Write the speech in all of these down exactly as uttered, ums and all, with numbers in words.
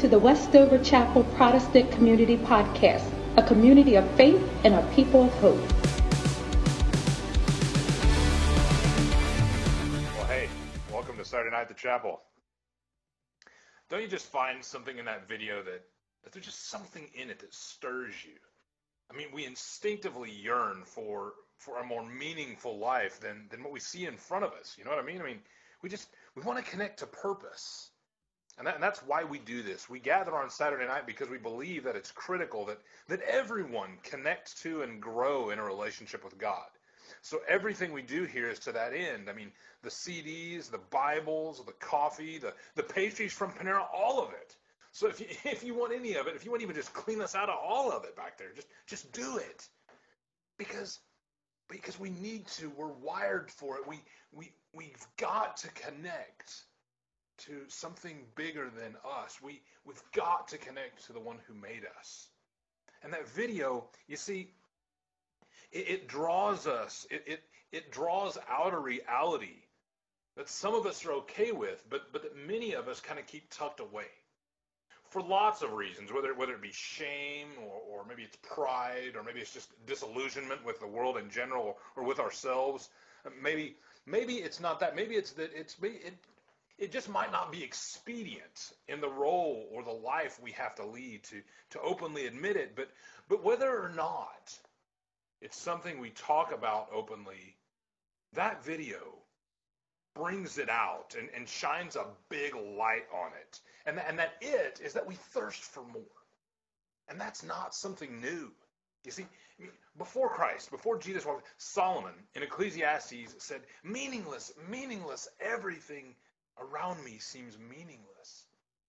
to the Westover Chapel Protestant Community Podcast, a community of faith and a people of hope. Well, hey, welcome to Saturday Night at the Chapel. Don't you just find something in that video that, that there's just something in it that stirs you? I mean, we instinctively yearn for for a more meaningful life than, than what we see in front of us. You know what I mean? I mean, we just, we want to connect to purpose. And, that, and that's why we do this. We gather on Saturday night because we believe that it's critical that, that everyone connects to and grow in a relationship with God. So everything we do here is to that end. I mean, the C Ds, the Bibles, the coffee, the, the pastries from Panera, all of it. So if you, if you want any of it, if you want to even just clean us out of all of it back there, just, just do it. Because, because we need to. We're wired for it. We, we, we've got to connect to something bigger than us. We, we've got to connect to the one who made us. And that video, you see, it, it draws us, it, it, it draws out a reality that some of us are okay with, but, but that many of us kind of keep tucked away. For lots of reasons, whether, whether it be shame, or, or maybe it's pride, or maybe it's just disillusionment with the world in general, or with ourselves. Maybe, maybe it's not that. Maybe it's that it's, it, It just might not be expedient in the role or the life we have to lead to, to openly admit it. But, but whether or not it's something we talk about openly, that video brings it out and, and shines a big light on it. And, and that it is that we thirst for more. And that's not something new. You see, before Christ, before Jesus walked, Solomon in Ecclesiastes said, meaningless, meaningless, everything around me seems meaningless.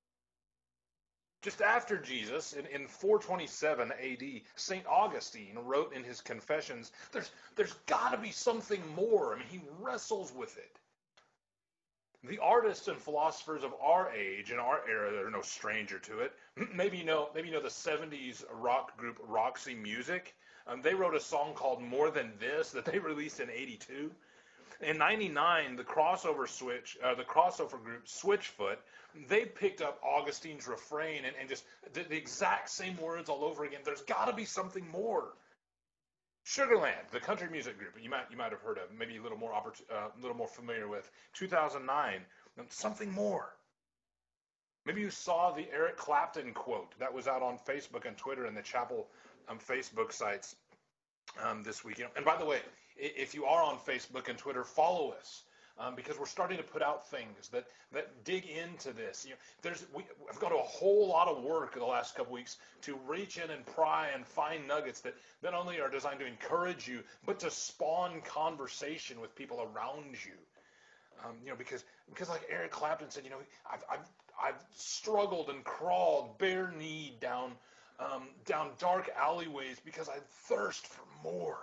Just after Jesus, in, in four twenty-seven A D, Saint Augustine wrote in his Confessions, there's, there's got to be something more. I mean, he wrestles with it. The artists and philosophers of our age and our era are no stranger to it. Maybe you know, maybe you know the seventies rock group Roxy Music. Um, they wrote a song called More Than This that they released in eighty-two. In ninety-nine, the crossover switch, uh, the crossover group Switchfoot, they picked up Augustine's refrain and, and just the, the exact same words all over again. There's got to be something more. Sugarland, the country music group, you might you might have heard of, maybe a little more oppor- uh, little more familiar with. two thousand nine, something more. Maybe you saw the Eric Clapton quote that was out on Facebook and Twitter and the chapel um, Facebook sites um, this week. You know, and by the way, if you are on Facebook and Twitter, follow us um, because we're starting to put out things that, that dig into this. You know, there's we, I've gone to a whole lot of work in the last couple weeks to reach in and pry and find nuggets that not only are designed to encourage you, but to spawn conversation with people around you. Um, you know, because because like Eric Clapton said, you know, I've I've I've struggled and crawled bare-kneed down um, down dark alleyways because I thirst for more.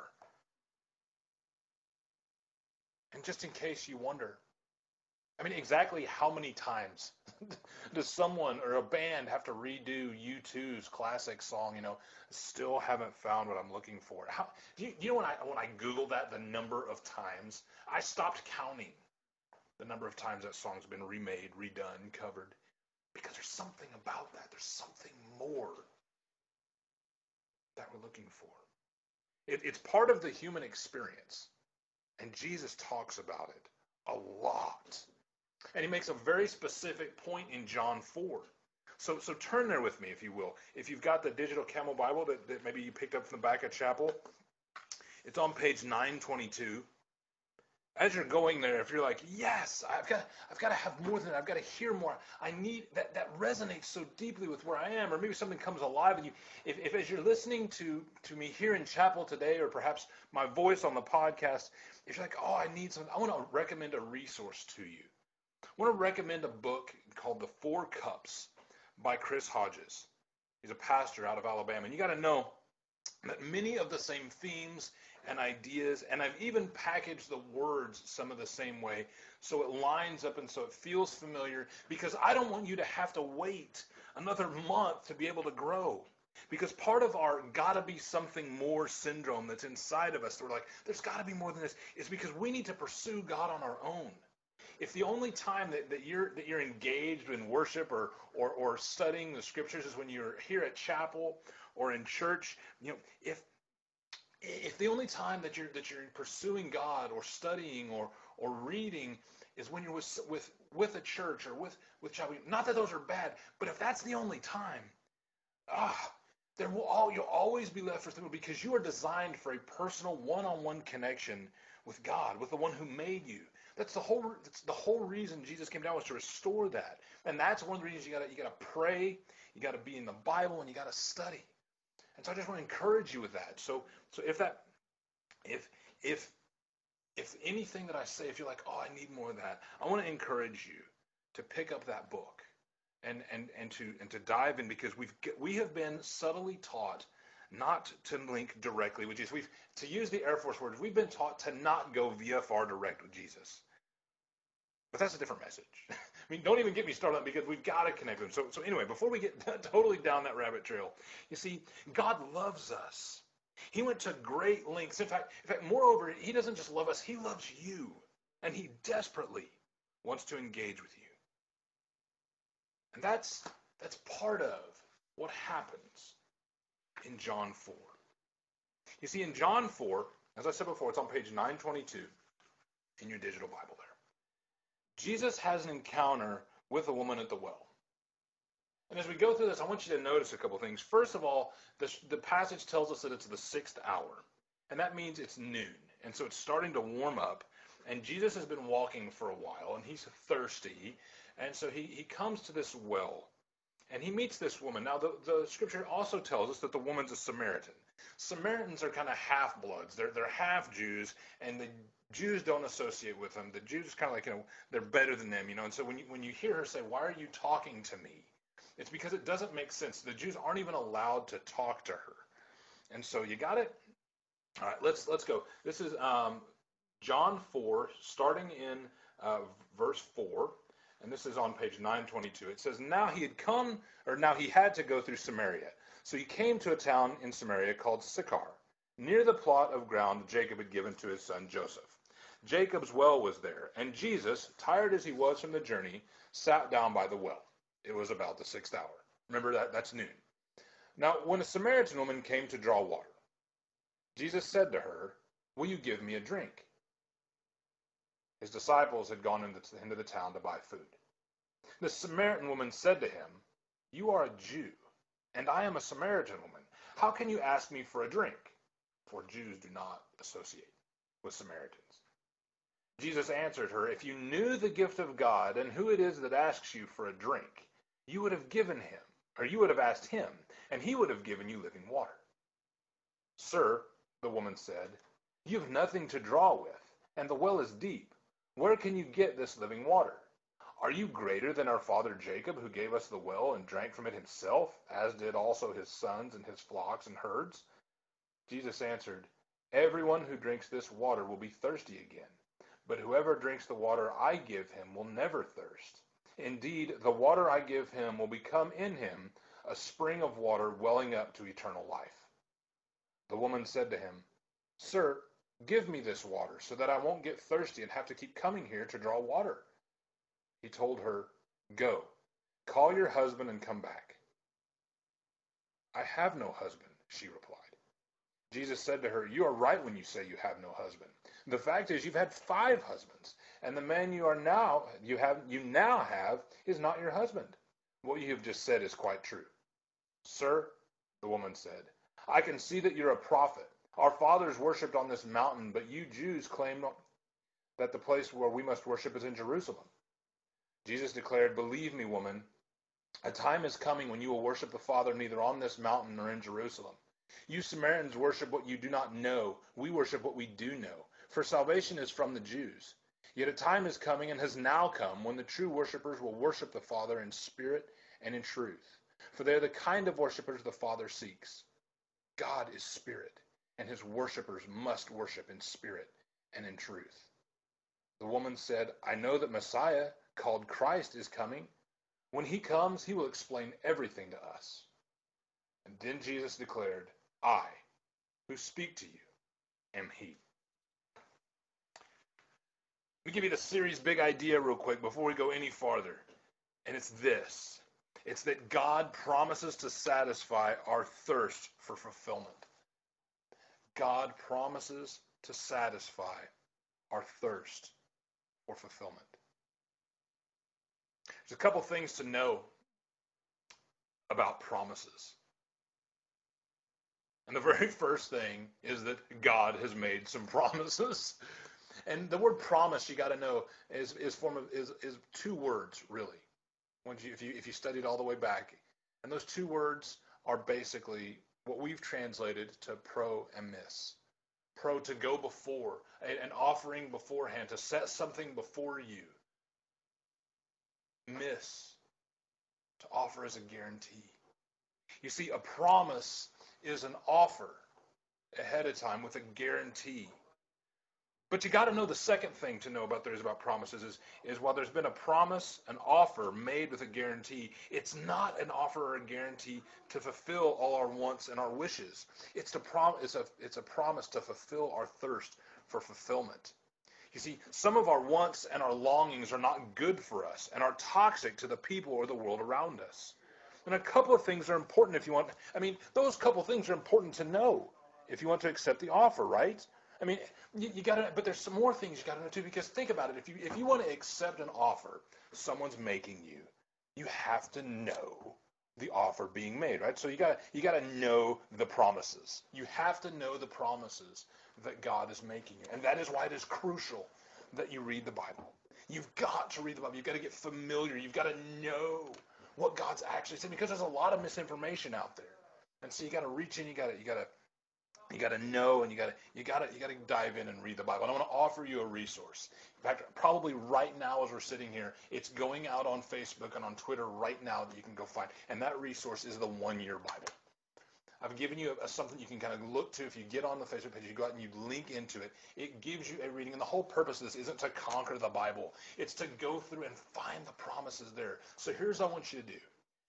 And just in case you wonder, I mean, exactly how many times does someone or a band have to redo U two's classic song, you know, still haven't found what I'm looking for? How, do you, you know when I when I Googled that, the number of times, I stopped counting the number of times that song's been remade, redone, covered, because there's something about that. There's something more that we're looking for. It, it's part of the human experience. And Jesus talks about it a lot. And he makes a very specific point in John four. So so turn there with me, if you will. If you've got the digital Camel Bible that, that maybe you picked up from the back of Chapel, it's on page nine twenty-two. As you're going there, if you're like, yes, I've got I've got to have more than that. I've got to hear more. I need that. That resonates so deeply with where I am. Or maybe something comes alive in you. If, if as you're listening to, to me here in Chapel today, or perhaps my voice on the podcast, if you're like, oh, I need something, I want to recommend a resource to you. I want to recommend a book called The Four Cups by Chris Hodges. He's a pastor out of Alabama. And you got to know that many of the same themes and ideas, and I've even packaged the words some of the same way so it lines up and so it feels familiar, because I don't want you to have to wait another month to be able to grow. Because part of our gotta be something more syndrome that's inside of us, we're like, there's gotta be more than this, is because we need to pursue God on our own. if the only time that, that you're that you're engaged in worship or, or or studying the scriptures is when you're here at chapel or in church, you know, if if the only time that you're that you're pursuing God or studying or or reading is when you're with with with a church or with with chapel, not that those are bad, but if that's the only time, ah, there will all you'll always be left with because you are designed for a personal one-on-one connection with God, with the one who made you. That's the whole that's the whole reason Jesus came down was to restore that. And that's one of the reasons you gotta you gotta pray, you gotta be in the Bible, and you gotta study. And so I just want to encourage you with that. So so if that if if if anything that I say, if you're like, oh, I need more of that, I want to encourage you to pick up that book and and and to and to dive in, because we've we have been subtly taught not to link directly with Jesus. We've to use the Air Force words, we've been taught to not go V F R direct with Jesus. But that's a different message. I mean, don't even get me started on it, because we've got to connect with him. So, so anyway, before we get totally down that rabbit trail, you see, God loves us. He went to great lengths. In fact, in fact, moreover, he doesn't just love us, he loves you. And he desperately wants to engage with you. And that's that's part of what happens in John four. You see, in John four, as I said before, it's on page nine twenty-two in your digital Bible there. Jesus has an encounter with a woman at the well. And as we go through this, I want you to notice a couple things. First of all, the, the passage tells us that it's the sixth hour. And that means it's noon. And so it's starting to warm up. And Jesus has been walking for a while, and he's thirsty. And so he, he comes to this well, and he meets this woman. Now, the, the scripture also tells us that the woman's a Samaritan. Samaritans are kind of half-bloods. They're, they're half Jews, and the Jews don't associate with them. The Jews kind of like, you know, they're better than them, you know. And so when you, when you hear her say, why are you talking to me? It's because it doesn't make sense. The Jews aren't even allowed to talk to her. And so you got it? All right, let's let's go. This is um, John four, starting in uh, verse four. And this is on page nine twenty-two. It says, now he had come, or now he had to go through Samaria. So he came to a town in Samaria called Sychar, near the plot of ground Jacob had given to his son Joseph. Jacob's well was there, and Jesus, tired as he was from the journey, sat down by the well. It was about the sixth hour. Remember that, that's noon. Now, when a Samaritan woman came to draw water, Jesus said to her, will you give me a drink? His disciples had gone into, into the town to buy food. The Samaritan woman said to him, you are a Jew, and I am a Samaritan woman. How can you ask me for a drink? For Jews do not associate with Samaritans. Jesus answered her, if you knew the gift of God and who it is that asks you for a drink, you would have given him, or you would have asked him, and he would have given you living water. Sir, the woman said, you have nothing to draw with, and the well is deep. Where can you get this living water? Are you greater than our father Jacob, who gave us the well and drank from it himself, as did also his sons and his flocks and herds? Jesus answered, everyone who drinks this water will be thirsty again, but whoever drinks the water I give him will never thirst. Indeed, the water I give him will become in him a spring of water welling up to eternal life. The woman said to him, Sir, give me this water so that I won't get thirsty and have to keep coming here to draw water. He told her, Go, call your husband and come back. I have no husband, she replied. Jesus said to her, You are right when you say you have no husband. The fact is you've had five husbands, and the man you are now you have you now have is not your husband. What you have just said is quite true. Sir, the woman said, I can see that you're a prophet. Our fathers worshipped on this mountain, but you Jews claim that the place where we must worship is in Jerusalem. Jesus declared, Believe me, woman, a time is coming when you will worship the Father neither on this mountain nor in Jerusalem. You Samaritans worship what you do not know. We worship what we do know. For salvation is from the Jews. Yet a time is coming and has now come when the true worshipers will worship the Father in spirit and in truth. For they are the kind of worshipers the Father seeks. God is spirit, and his worshipers must worship in spirit and in truth. The woman said, I know that Messiah, called Christ, is coming. When he comes, he will explain everything to us. And then Jesus declared, I, who speak to you, am he. me give you the series big idea real quick before we go any farther. And it's this. It's that God promises to satisfy our thirst for fulfillment. God promises to satisfy our thirst for fulfillment. There's a couple things to know about promises. And the very first thing is that God has made some promises. And the word promise, you got to know, is is form of is is two words really. Once you if you if you study it all the way back, and those two words are basically what we've translated to pro and miss. Pro, to go before, an offering beforehand, to set something before you. Miss, to offer as a guarantee. You see, a promise is an offer ahead of time with a guarantee. But you got to know the second thing to know about there is about promises is, is while there's been a promise, an offer made with a guarantee, it's not an offer or a guarantee to fulfill all our wants and our wishes. It's, to prom- it's, a, it's a promise to fulfill our thirst for fulfillment. You see, some of our wants and our longings are not good for us and are toxic to the people or the world around us. And a couple of things are important if you want, I mean, those couple of things are important to know if you want to accept the offer, right? I mean, you, you got to, but there's some more things you got to know too, because think about it. If you if you want to accept an offer someone's making you, you have to know the offer being made, right? So you got you got to know the promises. You have to know the promises that God is making you, and that is why it is crucial that you read the Bible. You've got to read the Bible. You've got to get familiar. You've got to know what God's actually saying, because there's a lot of misinformation out there, and so you got to reach in. You got to you got to. You got to know, and you got to you got to you got to dive in and read the Bible. And I want to offer you a resource. In fact, probably right now as we're sitting here, it's going out on Facebook and on Twitter right now that you can go find. And that resource is the One Year Bible. I've given you a, a, something you can kind of look to. If you get on the Facebook page, you go out and you link into it. It gives you a reading. And the whole purpose of this isn't to conquer the Bible. It's to go through and find the promises there. So here's what I want you to do.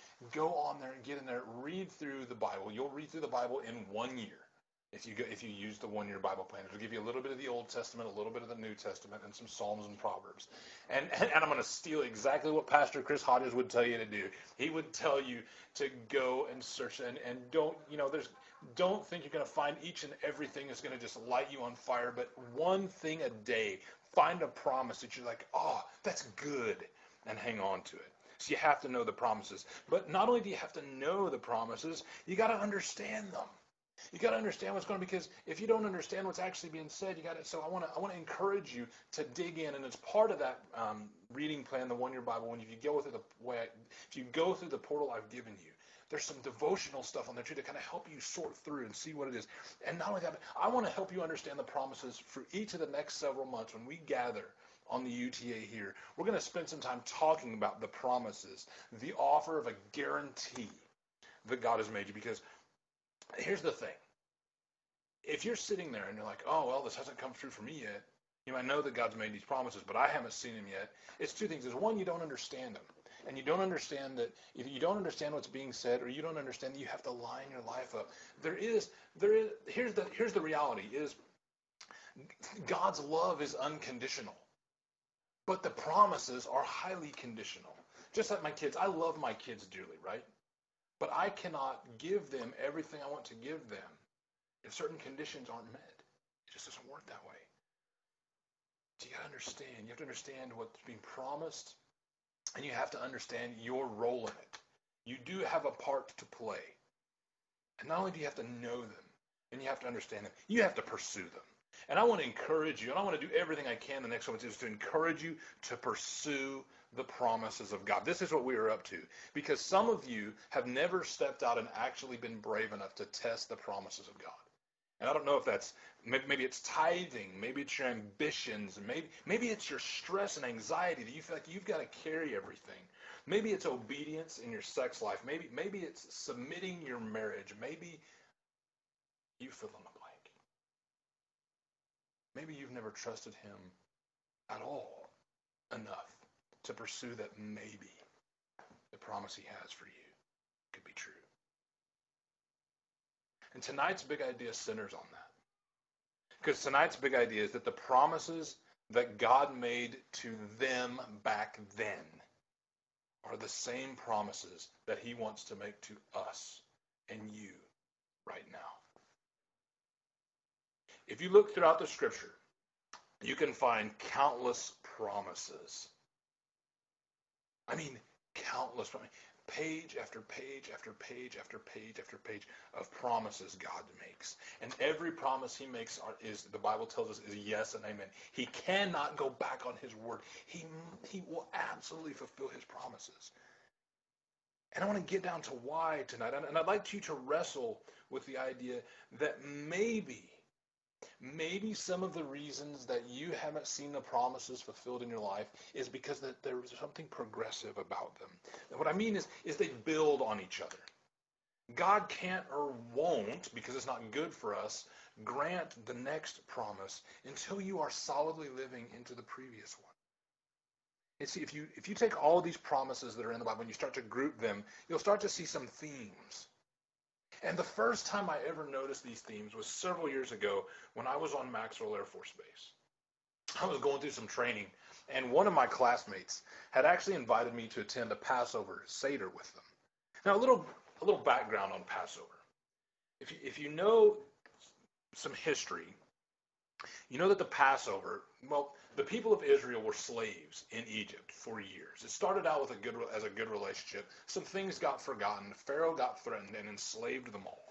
Go on there and get in there. Read through the Bible. You'll read through the Bible in one year. If you go, if you use the one-year Bible plan, it'll give you a little bit of the Old Testament, a little bit of the New Testament, and some Psalms and Proverbs. And and, and I'm going to steal exactly what Pastor Chris Hodges would tell you to do. He would tell you to go and search and, and don't, you know, there's don't think you're going to find each and everything that's going to just light you on fire, but one thing a day. Find a promise that you're like, oh, that's good, and hang on to it. So you have to know the promises. But not only do you have to know the promises, you got to understand them. You got to understand what's going on, because if you don't understand what's actually being said, you got to. So I want to I want to encourage you to dig in, and it's part of that um, reading plan, the One Year Bible. When you go through the way, if you go through the portal I've given you, there's some devotional stuff on there too to kind of help you sort through and see what it is. And not only that, but I want to help you understand the promises for each of the next several months when we gather on the U T A here. We're going to spend some time talking about the promises, the offer of a guarantee that God has made you, because here's the thing. If you're sitting there and you're like, oh, well, this hasn't come true for me yet, you know, I know that God's made these promises, but I haven't seen them yet. It's two things. Is one, you don't understand them. And you don't understand that if you don't understand what's being said, or you don't understand that you have to line your life up. There is, there is, here's the, here's the reality is God's love is unconditional, but the promises are highly conditional. Just like my kids, I love my kids dearly, right? But I cannot give them everything I want to give them if certain conditions aren't met. It just doesn't work that way. So you got to understand. You have to understand what's being promised, and you have to understand your role in it. You do have a part to play. And not only do you have to know them, and you have to understand them, you have to pursue them. And I want to encourage you, and I want to do everything I can the next few months is to encourage you to pursue the promises of God. This is what we are up to, because some of you have never stepped out and actually been brave enough to test the promises of God. And I don't know if that's, maybe, maybe it's tithing, maybe it's your ambitions, maybe maybe it's your stress and anxiety that you feel like you've got to carry everything. Maybe it's obedience in your sex life. Maybe maybe it's submitting your marriage. Maybe you fill in the blank. Maybe you've never trusted him at all enough to pursue that maybe the promise he has for you could be true. And tonight's big idea centers on that. Because tonight's big idea is that the promises that God made to them back then are the same promises that he wants to make to us and you right now. If you look throughout the scripture, you can find countless promises. I mean, countless promises. Page after page after page after page after page of promises God makes. And every promise he makes are, is, the Bible tells us, is yes and amen. He cannot go back on his word. He, he will absolutely fulfill his promises. And I want to get down to why tonight. And I'd like you to wrestle with the idea that maybe, maybe some of the reasons that you haven't seen the promises fulfilled in your life is because that there is something progressive about them. And what I mean is, is they build on each other. God can't or won't, because it's not good for us, grant the next promise until you are solidly living into the previous one. And see, if you if you take all of these promises that are in the Bible and you start to group them, you'll start to see some themes. And the first time I ever noticed these themes was several years ago when I was on Maxwell Air Force Base. I was going through some training, and one of my classmates had actually invited me to attend a Passover Seder with them. Now, a little a little background on Passover. If you, if you know some history, you know that the Passover, well, the people of Israel were slaves in Egypt for years. It started out with a good as a good relationship. Some things got forgotten. Pharaoh got threatened and enslaved them all.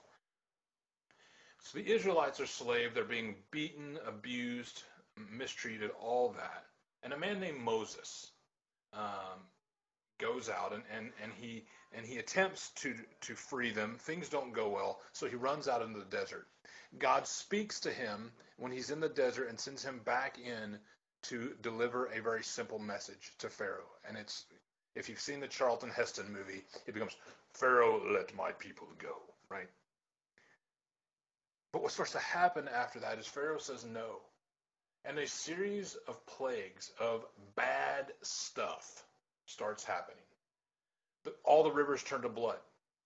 So the Israelites are slaves. They're being beaten, abused, mistreated, all that. And a man named Moses um, goes out and, and, and he and he attempts to to free them. Things don't go well, so he runs out into the desert. God speaks to him when he's in the desert and sends him back in to deliver a very simple message to Pharaoh. And it's, if you've seen the Charlton Heston movie, it becomes, Pharaoh, let my people go, right? But what starts to happen after that is Pharaoh says no. And a series of plagues of bad stuff starts happening. All the rivers turn to blood.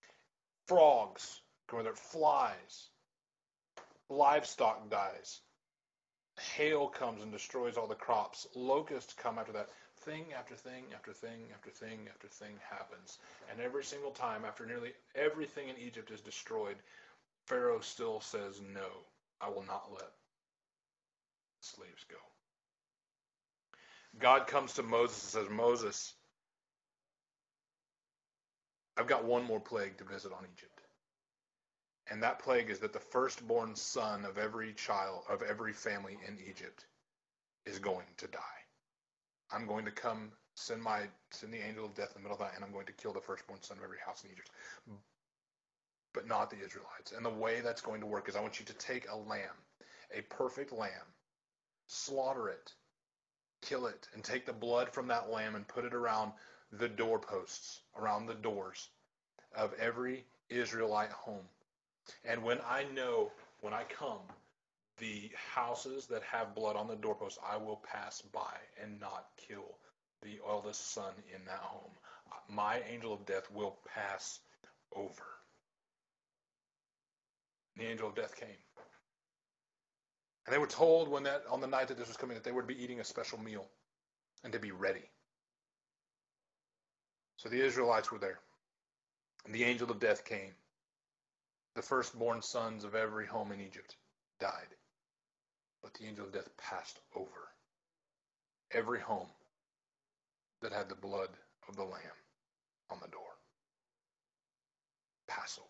Frogs go there, flies. Livestock dies. Hail comes and destroys all the crops. Locusts come after that. Thing after thing after thing after thing after thing happens. And every single time, after nearly everything in Egypt is destroyed, Pharaoh still says, no, I will not let slaves go. God comes to Moses and says, Moses, I've got one more plague to visit on Egypt. And that plague is that the firstborn son of every child, of every family in Egypt is going to die. I'm going to come, send my, send the angel of death in the middle of the night, and I'm going to kill the firstborn son of every house in Egypt. But not the Israelites. And the way that's going to work is I want you to take a lamb, a perfect lamb, slaughter it, kill it, and take the blood from that lamb and put it around the doorposts, around the doors of every Israelite home. And when I know, when I come, the houses that have blood on the doorposts, I will pass by and not kill the eldest son in that home. My angel of death will pass over. The angel of death came. And they were told when that on the night that this was coming that they would be eating a special meal and to be ready. So the Israelites were there. And the angel of death came. The firstborn sons of every home in Egypt died. But the angel of death passed over every home that had the blood of the Lamb on the door. Passover.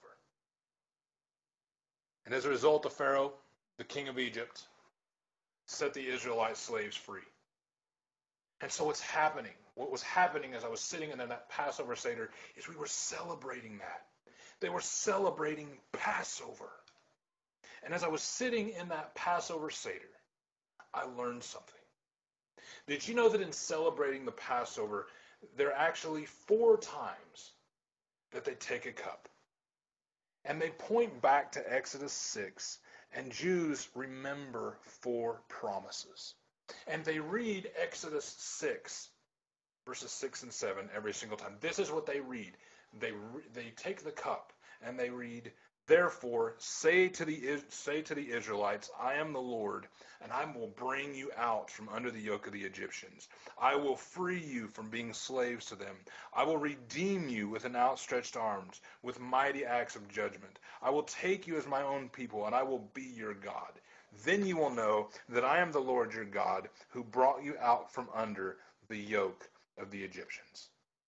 And as a result, the Pharaoh, the king of Egypt, set the Israelite slaves free. And so what's happening, what was happening as I was sitting in that Passover Seder is we were celebrating that. They were celebrating Passover. And as I was sitting in that Passover Seder, I learned something. Did you know that in celebrating the Passover, there are actually four times that they take a cup? And they point back to Exodus six, and Jews remember four promises. And they read Exodus six, verses six and seven every single time. This is what they read. They re- they take the cup and they read, Therefore, say to the say to the Israelites, I am the Lord, and I will bring you out from under the yoke of the Egyptians. I will free you from being slaves to them. I will redeem you with an outstretched arms, with mighty acts of judgment. I will take you as my own people, and I will be your God. Then you will know that I am the Lord your God, who brought you out from under the yoke of the Egyptians.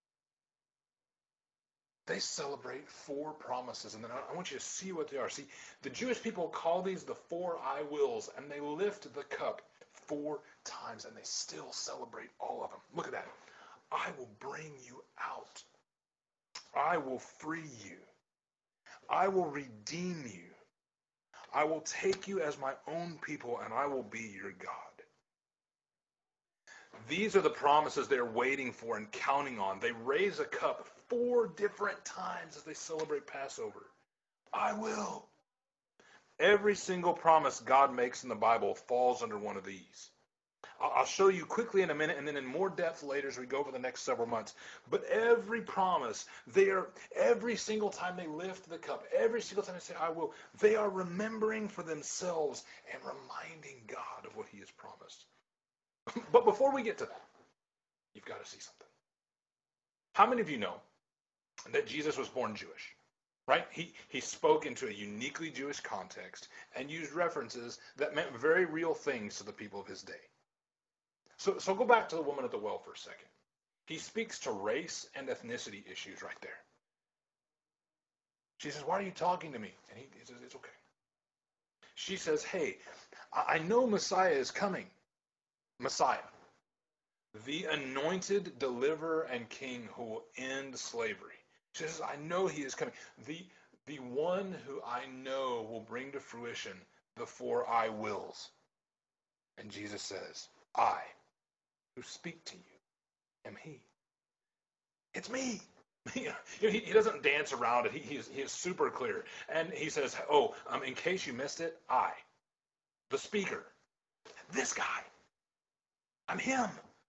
They celebrate four promises, and then I want you to see what they are. See, the Jewish people call these the four I wills, and they lift the cup four times, and they still celebrate all of them. Look at that. I will bring you out. I will free you. I will redeem you. I will take you as my own people, and I will be your God. These are the promises they're waiting for and counting on. They raise a cup four different times as they celebrate Passover. I will. Every single promise God makes in the Bible falls under one of these. I'll show you quickly in a minute and then in more depth later as we go over the next several months. But every promise, they are, every single time they lift the cup, every single time they say, I will, they are remembering for themselves and reminding God of what he has promised. But before we get to that, you've got to see something. How many of you know that Jesus was born Jewish? Right? He, he spoke into a uniquely Jewish context and used references that meant very real things to the people of his day. So, so go back to the woman at the well for a second. He speaks to race and ethnicity issues right there. She says, why are you talking to me? And he, he says, it's okay. She says, hey, I know Messiah is coming. Messiah, the anointed deliverer and king who will end slavery. She says, I know he is coming. The, the one who I know will bring to fruition the four I wills. And Jesus says, I who speak to you am he. It's me. he, he doesn't dance around it. He, he, is, he is super clear. And he says, oh, um, in case you missed it, I, the speaker, this guy, I'm him.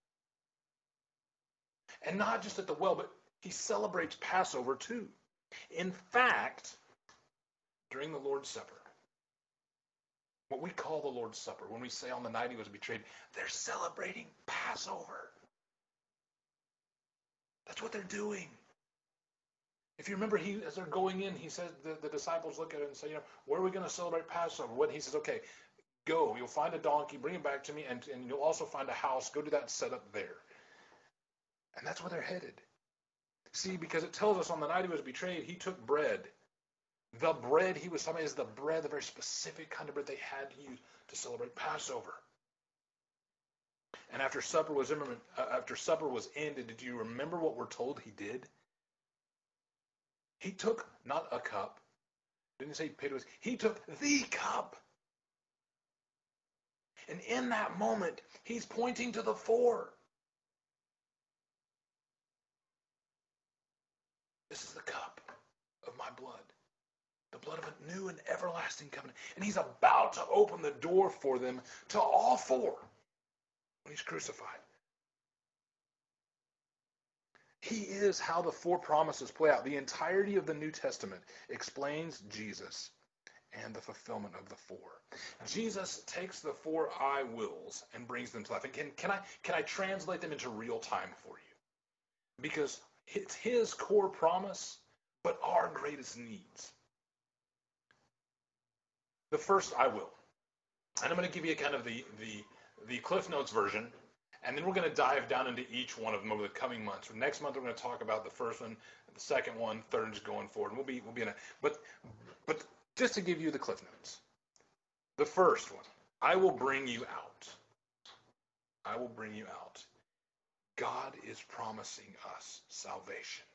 And not just at the well, but he celebrates Passover too. In fact, during the Lord's Supper, what we call the Lord's Supper, when we say on the night he was betrayed, they're celebrating Passover. That's what they're doing. If you remember, he as they're going in, he says, the, the disciples look at it and say, you know, where are we going to celebrate Passover? What he says, okay, go, you'll find a donkey, bring it back to me, and, and you'll also find a house. Go do that and set up there. And that's where they're headed. See, because it tells us on the night he was betrayed, he took bread. The bread he was talking about is the bread, the very specific kind of bread they had to use to celebrate Passover. And after supper was after supper was ended, did you remember what we're told he did? He took not a cup. Didn't say he paid with. He took the cup. And in that moment, he's pointing to the four. This is the cup of my blood. The blood of a new and everlasting covenant. And he's about to open the door for them to all four when he's crucified. He is how the four promises play out. The entirety of the New Testament explains Jesus and the fulfillment of the four. Jesus takes the four I wills and brings them to life. And can, can I can I translate them into real time for you? Because it's his core promise, but our greatest needs. The first I will. And I'm going to give you kind of the, the, the Cliff Notes version, and then we're going to dive down into each one of them over the coming months. For next month, we're going to talk about the first one, the second one, third is going forward. And we'll be we'll be in a but but just to give you the Cliff Notes. The first one, I will bring you out. I will bring you out. God is promising us salvation.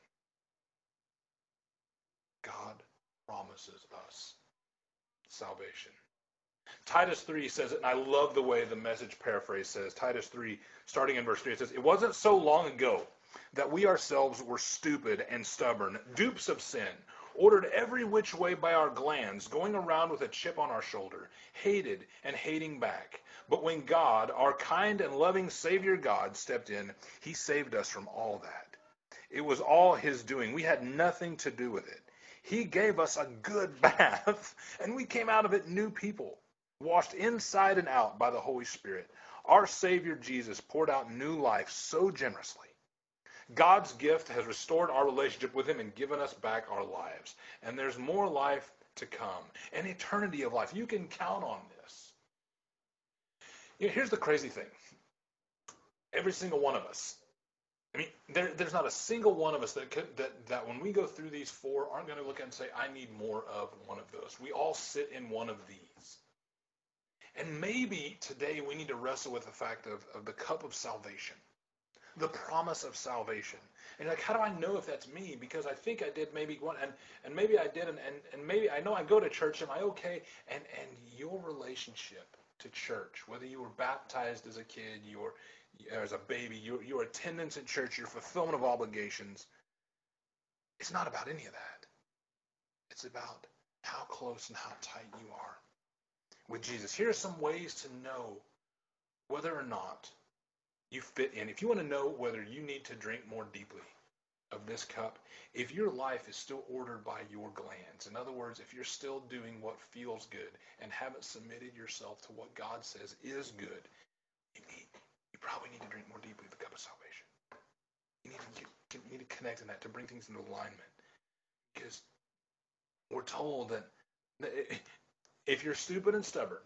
God promises us salvation. Titus three says it, and I love the way the Message paraphrase says. Titus three, starting in verse three, it says, it wasn't so long ago that we ourselves were stupid and stubborn, dupes of sin, ordered every which way by our glands, going around with a chip on our shoulder, hated and hating back. But when God, our kind and loving Savior God, stepped in, he saved us from all that. It was all his doing. We had nothing to do with it. He gave us a good bath, and we came out of it new people, washed inside and out by the Holy Spirit. Our Savior Jesus poured out new life so generously. God's gift has restored our relationship with him and given us back our lives. And there's more life to come, an eternity of life. You can count on this. You know, here's the crazy thing. Every single one of us, I mean, there, there's not a single one of us that, could, that that when we go through these four aren't going to look at and say, I need more of one of those. We all sit in one of these. And maybe today we need to wrestle with the fact of, of the cup of salvation, the promise of salvation. And you're like, how do I know if that's me? Because I think I did maybe one, and, and maybe I did, and, and, and maybe I know I go to church, am I okay? And, and your relationship to church, whether you were baptized as a kid, your as a baby, your, your attendance at church, your fulfillment of obligations, it's not about any of that. It's about how close and how tight you are with Jesus. Here are some ways to know whether or not you fit in. If you want to know whether you need to drink more deeply of this cup, if your life is still ordered by your glands, in other words, if you're still doing what feels good and haven't submitted yourself to what God says is good, you need, you probably need to drink more deeply of the cup of salvation. You need to, get, you need to connect in that to bring things into alignment. Because we're told that if you're stupid and stubborn,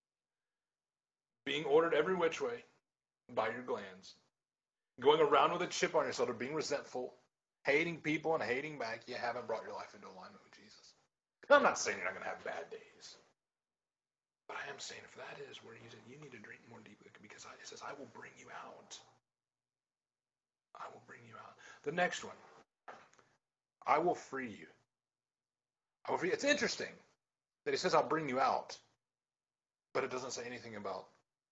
being ordered every which way by your glands, going around with a chip on your shoulder, being resentful, hating people and hating back, you haven't brought your life into alignment with Jesus. Now, I'm not saying you're not going to have bad days. But I am saying if that is where he's at, you need to drink more deeply because it says, I will bring you out. I will bring you out. The next one, I will free you. I will free you. It's interesting that he says, I'll bring you out, but it doesn't say anything about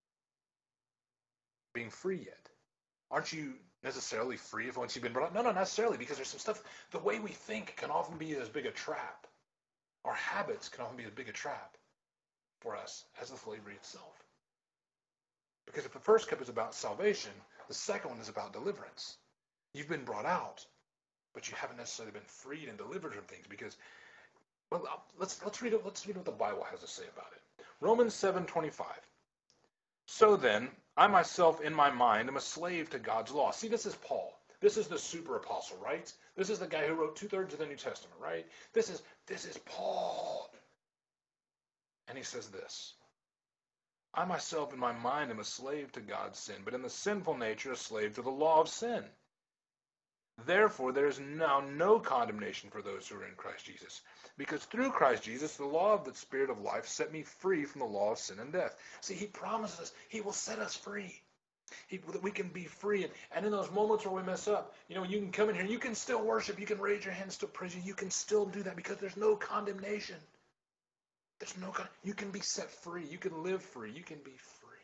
being free yet. Aren't you necessarily free if once you've been brought out? No, not necessarily, because there's some stuff, the way we think can often be as big a trap. Our habits can often be as big a trap for us as the slavery itself. Because if the first cup is about salvation, the second one is about deliverance. You've been brought out, but you haven't necessarily been freed and delivered from things because, well, let's let's read it, let's read what the Bible has to say about it. Romans seven twenty-five. So then, I myself in my mind am a slave to God's law. See, this is Paul. This is the super apostle, right? This is the guy who wrote two-thirds of the New Testament, right? This is this is Paul. And he says this, I myself in my mind am a slave to God's sin, but in the sinful nature a slave to the law of sin. Therefore, there is now no condemnation for those who are in Christ Jesus. Because through Christ Jesus, the law of the Spirit of life set me free from the law of sin and death. See, he promises us he will set us free. He, that we can be free. And, and in those moments where we mess up, you know, you can come in here, you can still worship, you can raise your hands to praise you. You can still do that because there's no condemnation. There's no con- you can be set free. You can live free. You can be free.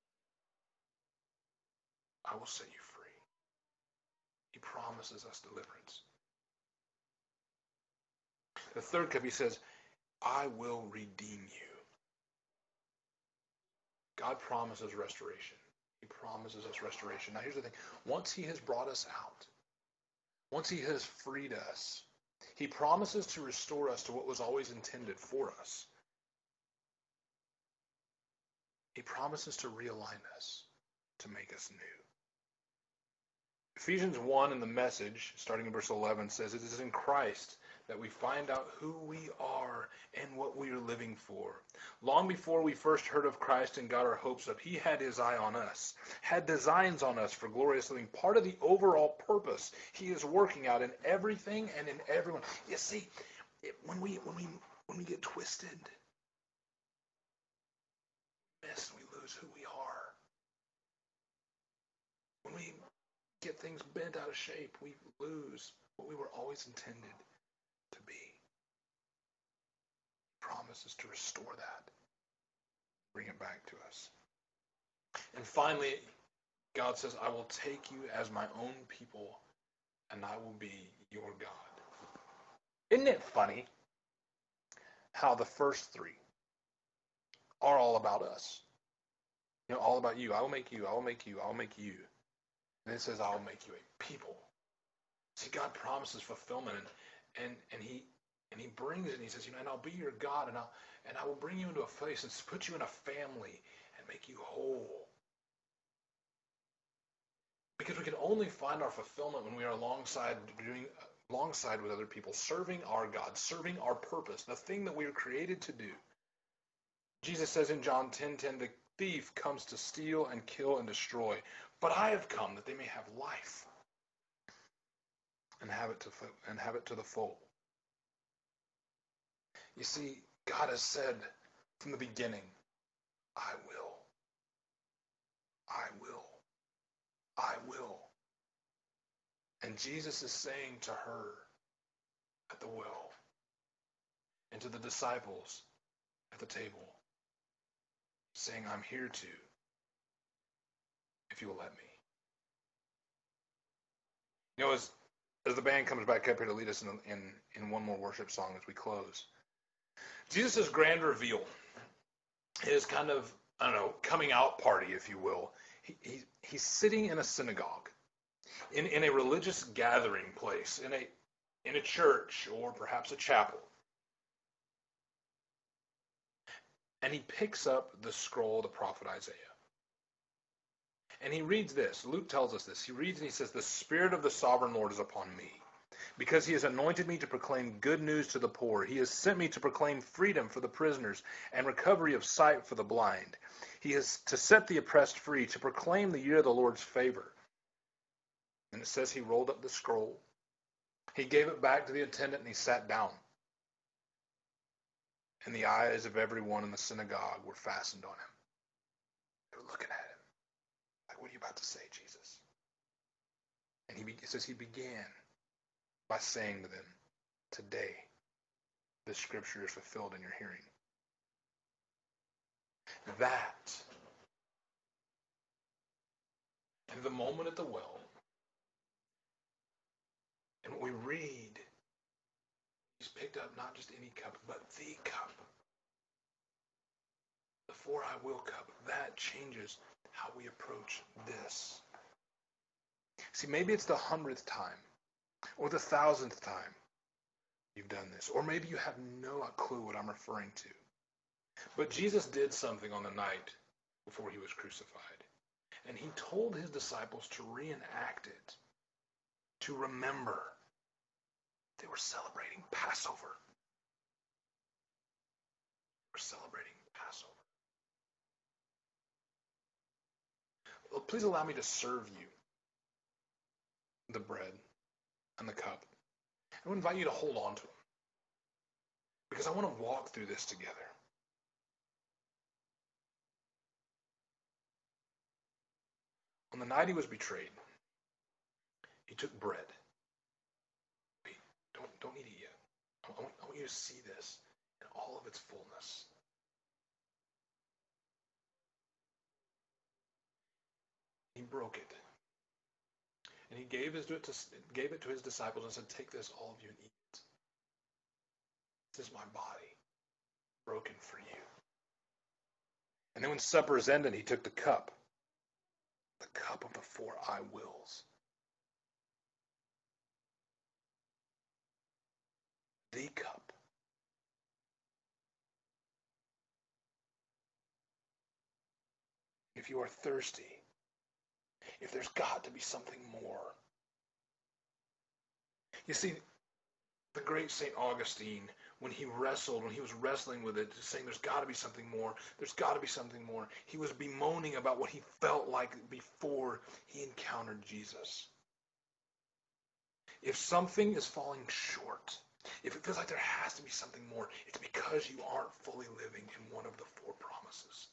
I will set you free. He promises us deliverance. The third cup, he says, I will redeem you. God promises restoration. He promises us restoration. Now here's the thing. Once he has brought us out, once he has freed us, he promises to restore us to what was always intended for us. He promises to realign us, to make us new. Ephesians one in the Message, starting in verse eleven, says, it is in Christ that we find out who we are and what we are living for. Long before we first heard of Christ and got our hopes up, he had his eye on us, had designs on us for glorious living, part of the overall purpose he is working out in everything and in everyone. You see, it, when we when we when we get twisted, we miss, we lose who we are. When we get things bent out of shape, we lose what we were always intended to be. He promises to restore that, bring it back to us. And finally, God says, I will take you as my own people, and I will be your God. Isn't it funny how the first three are all about us? You know, all about you. I will make you, I will make you, I will make you. And it says, I will make you a people. See, God promises fulfillment, and, and, and he And he brings it and he says, you know, and I'll be your God, and I'll and I will bring you into a place and put you in a family and make you whole. Because we can only find our fulfillment when we are alongside doing alongside with other people, serving our God, serving our purpose, the thing that we are created to do. Jesus says in John ten ten, the thief comes to steal and kill and destroy, but I have come that they may have life and have it to and have it to the full. You see, God has said from the beginning, I will, I will, I will. And Jesus is saying to her at the well and to the disciples at the table, saying, I'm here to, if you will let me. You know, as, as the band comes back up here to lead us in, in, in one more worship song as we close, Jesus' grand reveal, his kind of, I don't know, coming out party, if you will, he, he, he's sitting in a synagogue, in, in a religious gathering place, in a, in a church or perhaps a chapel. And he picks up the scroll of the prophet Isaiah. And he reads this. Luke tells us this. He reads and he says, the Spirit of the Sovereign Lord is upon me, because he has anointed me to proclaim good news to the poor. He has sent me to proclaim freedom for the prisoners and recovery of sight for the blind. He is to set the oppressed free, to proclaim the year of the Lord's favor. And it says he rolled up the scroll. He gave it back to the attendant and he sat down. And the eyes of everyone in the synagogue were fastened on him. They were looking at him. Like, what are you about to say, Jesus? And he it says he began by saying to them, today this scripture is fulfilled in your hearing. That, and the moment at the well, and what we read, he's picked up not just any cup, but the cup. The for I will cup. That changes how we approach this. See, maybe it's the hundredth time, or the thousandth time you've done this, or maybe you have no clue what I'm referring to. But Jesus did something on the night before he was crucified, and he told his disciples to reenact it, to remember. They were celebrating Passover. They were celebrating Passover. Well, please allow me to serve you the bread and the cup. I would invite you to hold on to them, because I want to walk through this together. On the night he was betrayed, he took bread. Wait, don't, don't eat it yet. I want, I want you to see this in all of its fullness. He broke it. And he gave, his, to, gave it to his disciples and said, take this, all of you, and eat it. This is my body, broken for you. And then when supper is ended, he took the cup. The cup of the four I wills. The cup. If you are thirsty, if there's got to be something more. You see, the great Saint Augustine, when he wrestled, when he was wrestling with it, saying there's got to be something more, there's got to be something more, he was bemoaning about what he felt like before he encountered Jesus. If something is falling short, if it feels like there has to be something more, it's because you aren't fully living in one of the four promises.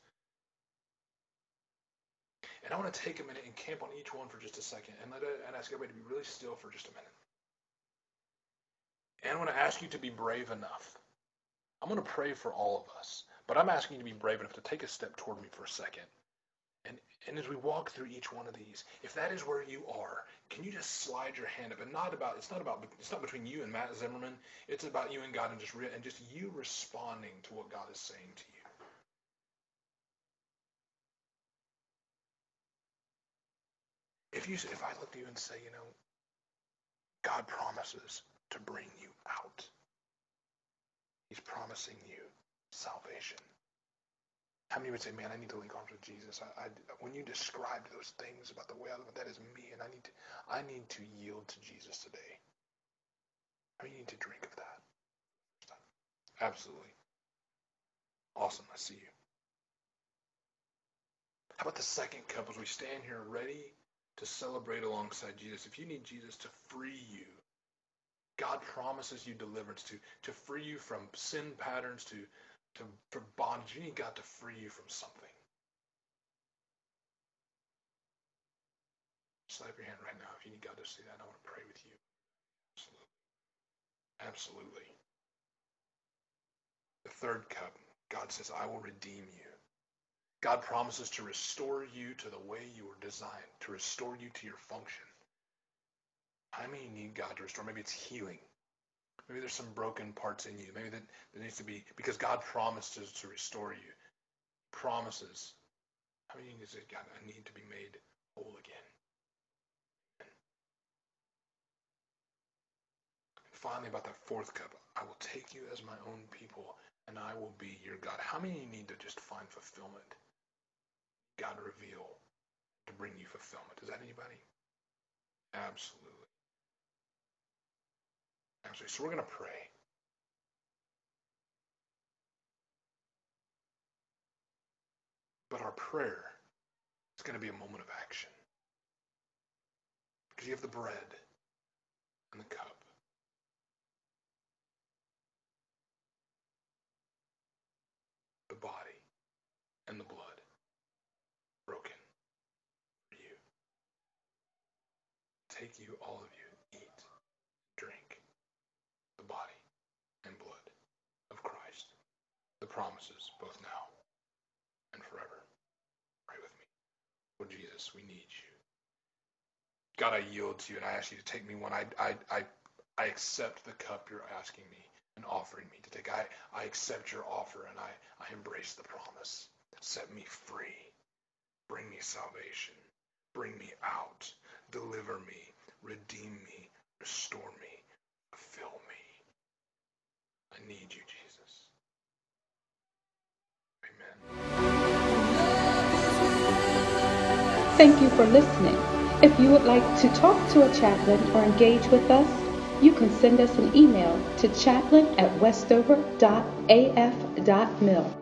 And I want to take a minute and camp on each one for just a second and let it, and ask everybody to be really still for just a minute. And I want to ask you to be brave enough. I'm going to pray for all of us, but I'm asking you to be brave enough to take a step toward me for a second. And, and as we walk through each one of these, if that is where you are, can you just slide your hand up? And not about, it's not about, it's not between you and Matt Zimmerman. It's about you and God, and just re, and just you responding to what God is saying to you. If you, if I look to you and say, you know, God promises to bring you out. He's promising you salvation. How many would say, man, I need to link arms with Jesus? I, I, when you described those things about the way I live, that is me, and I need to, I need to yield to Jesus today. I mean, you need to drink of that. Absolutely. Awesome. I see you. How about the second cup as we stand here ready to celebrate alongside Jesus? If you need Jesus to free you, God promises you deliverance, to, to free you from sin patterns, to, to from bondage. You need God to free you from something. Slap your hand right now if you need God to see that. I want to pray with you. Absolutely. Absolutely. The third cup, God says, I will redeem you. God promises to restore you to the way you were designed, to restore you to your function. I mean, you need God to restore. Maybe it's healing. Maybe there's some broken parts in you. Maybe that, that needs to be, because God promises to restore you. Promises. I mean, you say, God, I need to be made whole again. And finally, about that fourth cup, I will take you as my own people, and I will be your God. How many need to just find fulfillment? God reveal to bring you fulfillment. Is that anybody? Absolutely. Absolutely. So we're going to pray. But our prayer is going to be a moment of action. Because you have the bread and the cup. The body and the blood broken for you. Take you, all of you, eat, drink the body and blood of Christ. The promises, both now and forever. Pray with me. Lord Jesus, we need you. God, I yield to you and I ask you to take me when I, I, I, I accept the cup you're asking me and offering me to take. I, I accept your offer and I, I embrace the promise. Set me free. Bring me salvation. Bring me out. Deliver me. Redeem me. Restore me. Fulfill me. I need you, Jesus. Amen. Thank you for listening. If you would like to talk to a chaplain or engage with us, you can send us an email to chaplain at westover dot a f dot mil.